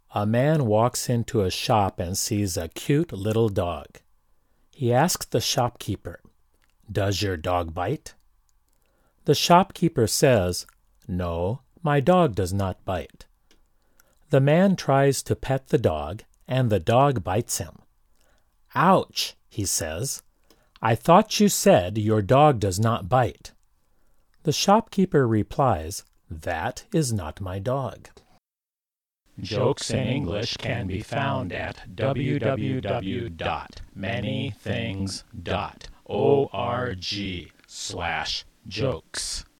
A man walks into a shop and sees a cute little dog. He asks the shopkeeper, "Does your dog bite?" The shopkeeper says, "No, my dog does not bite." The man tries to pet the dog, and the dog bites him. "Ouch," he says. "I thought you said your dog does not bite." The shopkeeper replies, "That is not my dog." Jokes in English can be found at www.manythings.org/jokes.